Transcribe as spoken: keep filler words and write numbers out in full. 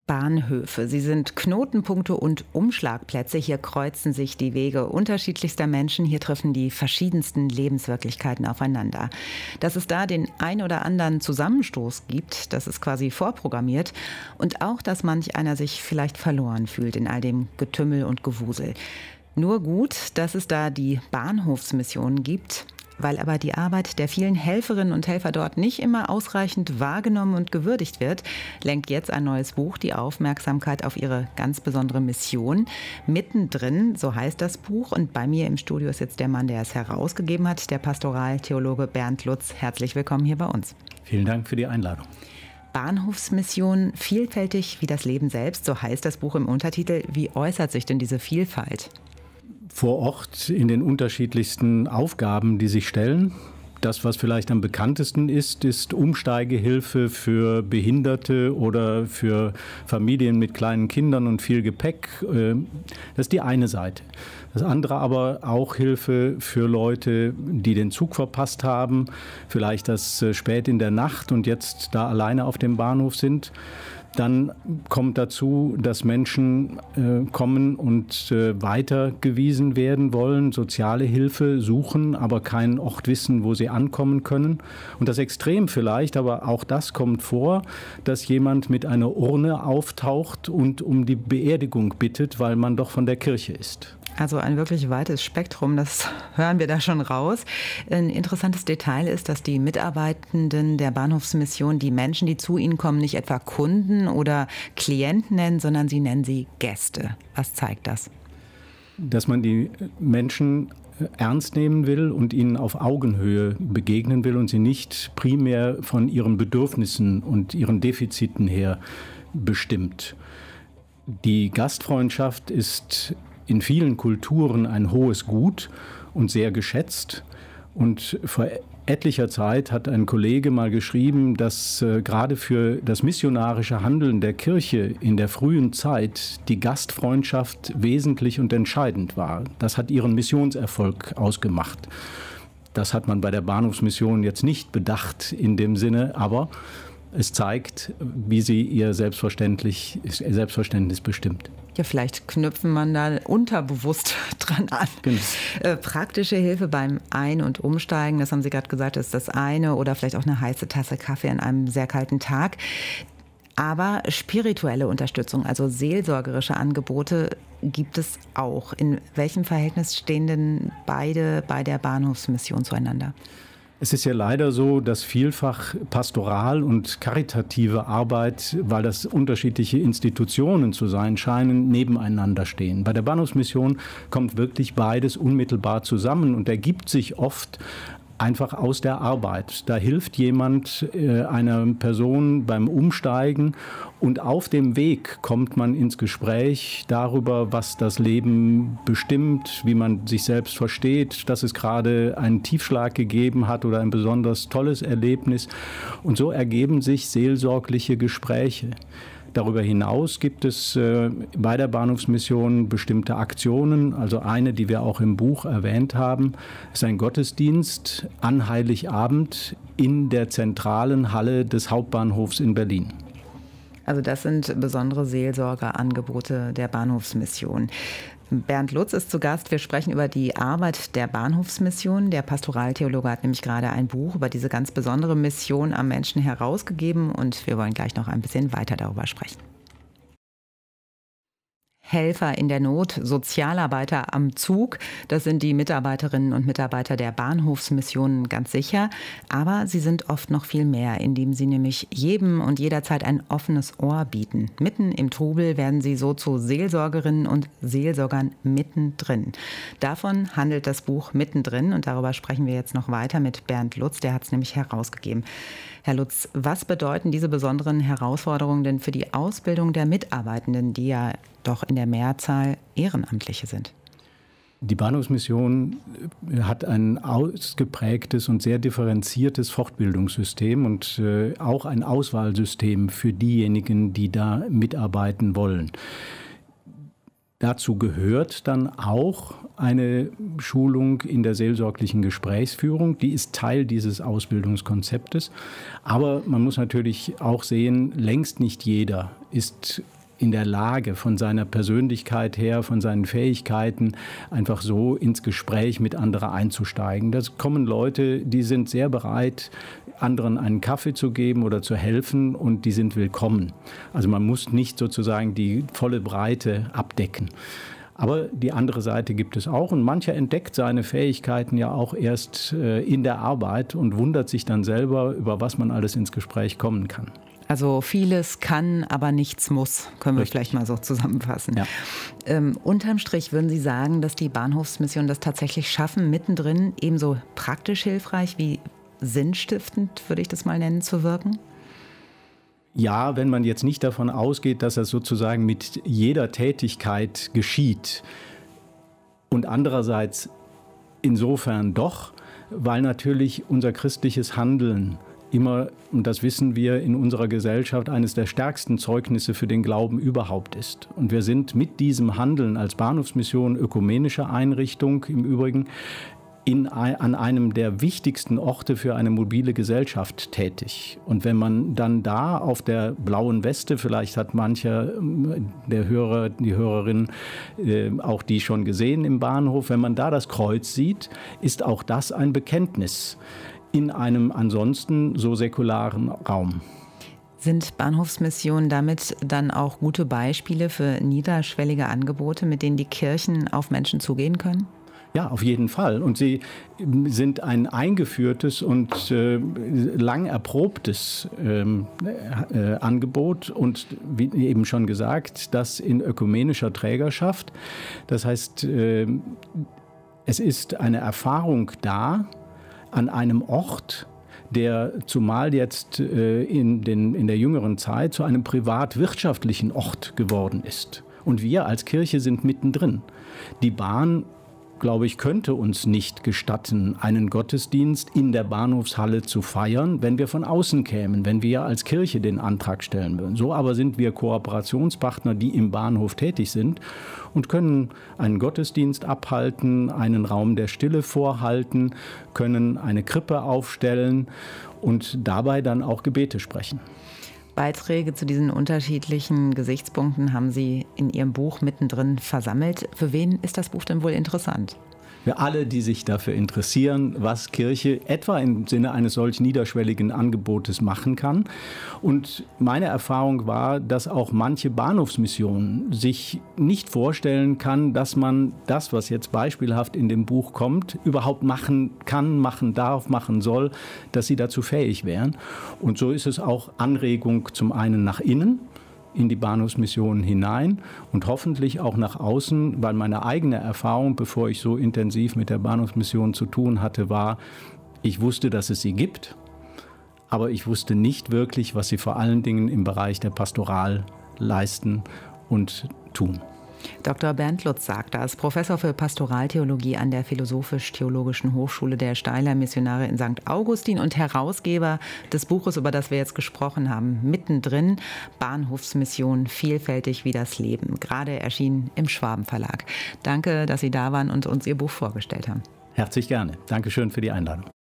Bahnhöfe. Sie sind Knotenpunkte und Umschlagplätze. Hier kreuzen sich die Wege unterschiedlichster Menschen. Hier treffen die verschiedensten Lebenswirklichkeiten aufeinander. Dass es da den ein oder anderen Zusammenstoß gibt, das ist quasi vorprogrammiert. Und auch, dass manch einer sich vielleicht verloren fühlt in all dem Getümmel und Gewusel. Nur gut, dass es da die Bahnhofsmissionen gibt. Weil aber die Arbeit der vielen Helferinnen und Helfer dort nicht immer ausreichend wahrgenommen und gewürdigt wird, lenkt jetzt ein neues Buch die Aufmerksamkeit auf ihre ganz besondere Mission. Mittendrin, so heißt das Buch. Und bei mir im Studio ist jetzt der Mann, der es herausgegeben hat, der Pastoraltheologe Bernd Lutz. Herzlich willkommen hier bei uns. Vielen Dank für die Einladung. Bahnhofsmission, vielfältig wie das Leben selbst, so heißt das Buch im Untertitel. Wie äußert sich denn diese Vielfalt? Vor Ort in den unterschiedlichsten Aufgaben, die sich stellen. Das, was vielleicht am bekanntesten ist, ist Umsteigehilfe für Behinderte oder für Familien mit kleinen Kindern und viel Gepäck. Das ist die eine Seite. Das andere aber auch Hilfe für Leute, die den Zug verpasst haben, vielleicht das spät in der Nacht und jetzt da alleine auf dem Bahnhof sind. Dann kommt dazu, dass Menschen äh, kommen und äh, weitergewiesen werden wollen, soziale Hilfe suchen, aber keinen Ort wissen, wo sie ankommen können. Und das Extrem vielleicht, aber auch das kommt vor, dass jemand mit einer Urne auftaucht und um die Beerdigung bittet, weil man doch von der Kirche ist. Also ein wirklich weites Spektrum, das hören wir da schon raus. Ein interessantes Detail ist, dass die Mitarbeitenden der Bahnhofsmission die Menschen, die zu ihnen kommen, nicht etwa Kunden oder Klienten nennen, sondern sie nennen sie Gäste. Was zeigt das? Dass man die Menschen ernst nehmen will und ihnen auf Augenhöhe begegnen will und sie nicht primär von ihren Bedürfnissen und ihren Defiziten her bestimmt. Die Gastfreundschaft ist in vielen Kulturen ein hohes Gut und sehr geschätzt. Und vor etlicher Zeit hat ein Kollege mal geschrieben, dass äh, gerade für das missionarische Handeln der Kirche in der frühen Zeit die Gastfreundschaft wesentlich und entscheidend war. Das hat ihren Missionserfolg ausgemacht. Das hat man bei der Bahnhofsmission jetzt nicht bedacht in dem Sinne, aber es zeigt, wie sie ihr Selbstverständlich, Selbstverständnis bestimmt. Ja, vielleicht knüpfen man da unterbewusst dran an. Genau. Äh, praktische Hilfe beim Ein- und Umsteigen, das haben Sie gerade gesagt, ist das eine. Oder vielleicht auch eine heiße Tasse Kaffee an einem sehr kalten Tag. Aber spirituelle Unterstützung, also seelsorgerische Angebote, gibt es auch. In welchem Verhältnis stehen denn beide bei der Bahnhofsmission zueinander? Es ist ja leider so, dass vielfach Pastoral und karitative Arbeit, weil das unterschiedliche Institutionen zu sein scheinen, nebeneinander stehen. Bei der Bahnhofsmission kommt wirklich beides unmittelbar zusammen und ergibt sich oft einfach aus der Arbeit. Da hilft jemand äh, einer Person beim Umsteigen und auf dem Weg kommt man ins Gespräch darüber, was das Leben bestimmt, wie man sich selbst versteht, dass es gerade einen Tiefschlag gegeben hat oder ein besonders tolles Erlebnis. Und so ergeben sich seelsorgliche Gespräche. Darüber hinaus gibt es äh, bei der Bahnhofsmission bestimmte Aktionen. Also eine, die wir auch im Buch erwähnt haben, ist ein Gottesdienst an Heiligabend in der zentralen Halle des Hauptbahnhofs in Berlin. Also das sind besondere Seelsorgeangebote der Bahnhofsmission. Bernd Lutz ist zu Gast. Wir sprechen über die Arbeit der Bahnhofsmission. Der Pastoraltheologe hat nämlich gerade ein Buch über diese ganz besondere Mission am Menschen herausgegeben und wir wollen gleich noch ein bisschen weiter darüber sprechen. Helfer in der Not, Sozialarbeiter am Zug, das sind die Mitarbeiterinnen und Mitarbeiter der Bahnhofsmissionen ganz sicher. Aber sie sind oft noch viel mehr, indem sie nämlich jedem und jederzeit ein offenes Ohr bieten. Mitten im Trubel werden sie so zu Seelsorgerinnen und Seelsorgern mittendrin. Davon handelt das Buch Mittendrin und darüber sprechen wir jetzt noch weiter mit Bernd Lutz, der hat es nämlich herausgegeben. Herr Lutz, was bedeuten diese besonderen Herausforderungen denn für die Ausbildung der Mitarbeitenden, die ja doch in der Mehrzahl Ehrenamtliche sind? Die Bahnhofsmission hat ein ausgeprägtes und sehr differenziertes Fortbildungssystem und äh, auch ein Auswahlsystem für diejenigen, die da mitarbeiten wollen. dazu gehört dann auch eine Schulung in der seelsorglichen Gesprächsführung. Die ist Teil dieses Ausbildungskonzeptes. Aber man muss natürlich auch sehen, längst nicht jeder ist in der Lage, von seiner Persönlichkeit her, von seinen Fähigkeiten einfach so ins Gespräch mit anderen einzusteigen. Da kommen Leute, die sind sehr bereit, anderen einen Kaffee zu geben oder zu helfen, und die sind willkommen. Also man muss nicht sozusagen die volle Breite abdecken. Aber die andere Seite gibt es auch, und mancher entdeckt seine Fähigkeiten ja auch erst in der Arbeit und wundert sich dann selber, über was man alles ins Gespräch kommen kann. Also vieles kann, aber nichts muss, können wir Richtig. Vielleicht mal so zusammenfassen. Ja. Ähm, unterm Strich würden Sie sagen, dass die Bahnhofsmission das tatsächlich schaffen, mittendrin ebenso praktisch hilfreich wie sinnstiftend, würde ich das mal nennen, zu wirken? Ja, wenn man jetzt nicht davon ausgeht, dass das sozusagen mit jeder Tätigkeit geschieht. Und andererseits insofern doch, weil natürlich unser christliches Handeln immer, und das wissen wir, in unserer Gesellschaft eines der stärksten Zeugnisse für den Glauben überhaupt ist. Und wir sind mit diesem Handeln als Bahnhofsmission, ökumenische Einrichtung im Übrigen, in, an einem der wichtigsten Orte für eine mobile Gesellschaft tätig. Und wenn man dann da auf der blauen Weste, vielleicht hat mancher der Hörer, die Hörerin äh, auch die schon gesehen im Bahnhof, wenn man da das Kreuz sieht, ist auch das ein Bekenntnis in einem ansonsten so säkularen Raum. Sind Bahnhofsmissionen damit dann auch gute Beispiele für niederschwellige Angebote, mit denen die Kirchen auf Menschen zugehen können? Ja, auf jeden Fall. Und sie sind ein eingeführtes und äh, lang erprobtes ähm, äh, Angebot und wie eben schon gesagt, das in ökumenischer Trägerschaft. Das heißt, äh, es ist eine Erfahrung da, an einem Ort, der zumal jetzt äh, in, den, in der jüngeren Zeit zu einem privat-wirtschaftlichen Ort geworden ist. Und wir als Kirche sind mittendrin. Die Bahn, glaube ich, könnte uns nicht gestatten, einen Gottesdienst in der Bahnhofshalle zu feiern, wenn wir von außen kämen, wenn wir als Kirche den Antrag stellen würden. So aber sind wir Kooperationspartner, die im Bahnhof tätig sind und können einen Gottesdienst abhalten, einen Raum der Stille vorhalten, können eine Krippe aufstellen und dabei dann auch Gebete sprechen. Beiträge zu diesen unterschiedlichen Gesichtspunkten haben Sie in Ihrem Buch mittendrin versammelt. Für wen ist das Buch denn wohl interessant? Für alle, die sich dafür interessieren, was Kirche etwa im Sinne eines solch niederschwelligen Angebotes machen kann. Und meine Erfahrung war, dass auch manche Bahnhofsmission sich nicht vorstellen kann, dass man das, was jetzt beispielhaft in dem Buch kommt, überhaupt machen kann, machen darf, machen soll, dass sie dazu fähig wären. Und so ist es auch Anregung zum einen nach innen, in die Bahnhofsmission hinein und hoffentlich auch nach außen, weil meine eigene Erfahrung, bevor ich so intensiv mit der Bahnhofsmission zu tun hatte, war, ich wusste, dass es sie gibt, aber ich wusste nicht wirklich, was sie vor allen Dingen im Bereich der Pastoral leisten und tun. Doktor Bernd Lutz sagt das, Professor für Pastoraltheologie an der Philosophisch-Theologischen Hochschule der Steyler Missionare in Sankt Augustin und Herausgeber des Buches, über das wir jetzt gesprochen haben, mittendrin, Bahnhofsmission, vielfältig wie das Leben, gerade erschienen im Schwaben Verlag. Danke, dass Sie da waren und uns Ihr Buch vorgestellt haben. Herzlich gerne. Dankeschön für die Einladung.